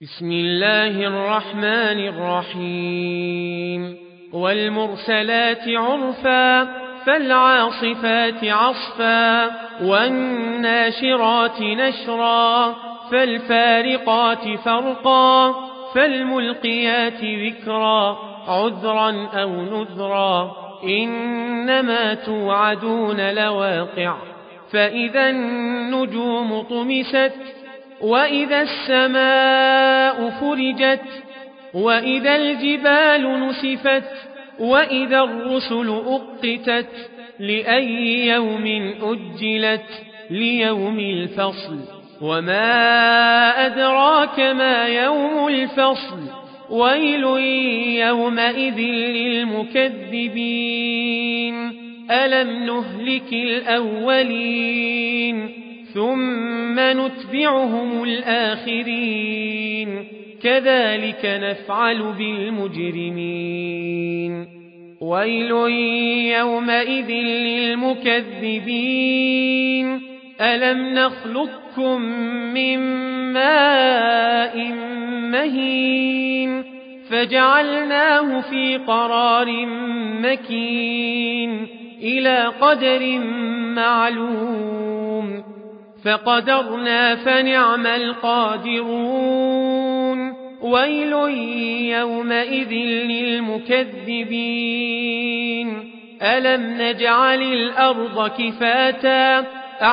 بسم الله الرحمن الرحيم والمرسلات عرفا فالعاصفات عصفا والناشرات نشرا فالفارقات فرقا فالملقيات ذكرا عذرا أو نذرا إنما توعدون لواقع فإذا النجوم طمست وإذا السماء فرجت وإذا الجبال نسفت وإذا الرسل أقتت لأي يوم أجلت ليوم الفصل وما أدراك ما يوم الفصل ويل يومئذ للمكذبين ألم نهلك الأولين ثم نتبعهم الآخرين كذلك نفعل بالمجرمين ويل يومئذ للمكذبين ألم نخلقكم من ماء مهين فجعلناه في قرار مكين إلى قدر معلوم فقدرنا فنعم القادرون ويل يومئذ للمكذبين ألم نجعل الأرض كفاتا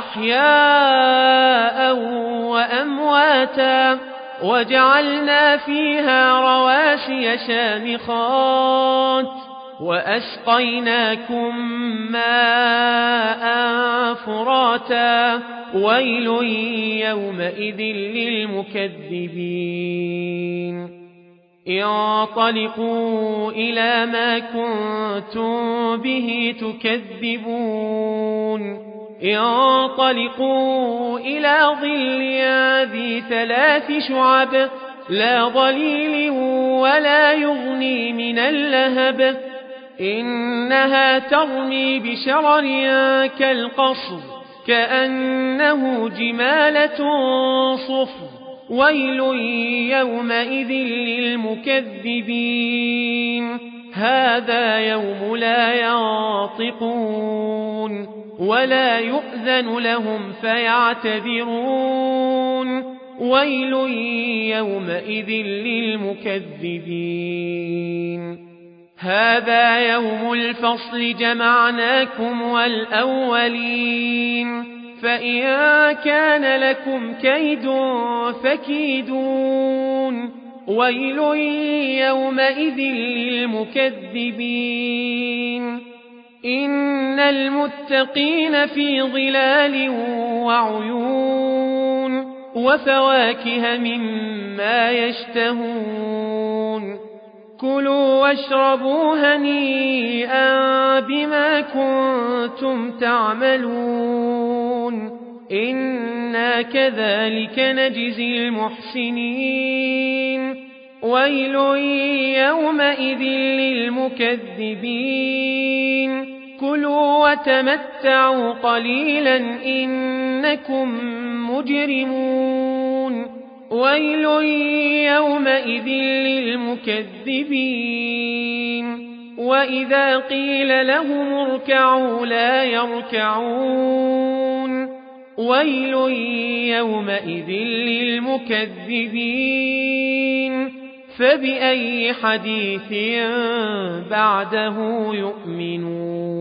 أحياء وأمواتا وجعلنا فيها رواسي شامخات وأسقيناكم ماء فراتا ويل يومئذ للمكذبين انطلقوا إلى ما كنتم به تكذبون انطلقوا إلى ظل ذي 3 شعب لا ظليل ولا يغني من اللهب إنها ترمي بشرر كالقصر كأنه جمالة صفر ويل يومئذ للمكذبين هذا يوم لا ينطقون ولا يؤذن لهم فيعتذرون ويل يومئذ للمكذبين هذا يوم الفصل جمعناكم والأولين فإن كان لكم كيد فكيدون ويل يومئذ للمكذبين إن المتقين في ظلال وعيون وفواكه مما يشتهون كلوا واشربوا هنيئا بما كنتم تعملون إنا كذلك نجزي المحسنين ويل يومئذ للمكذبين كلوا وتمتعوا قليلا إنكم مجرمون ويل يومئذ للمكذبين وإذا قيل لهم اركعوا لا يركعون ويل يومئذ للمكذبين فبأي حديث بعده يؤمنون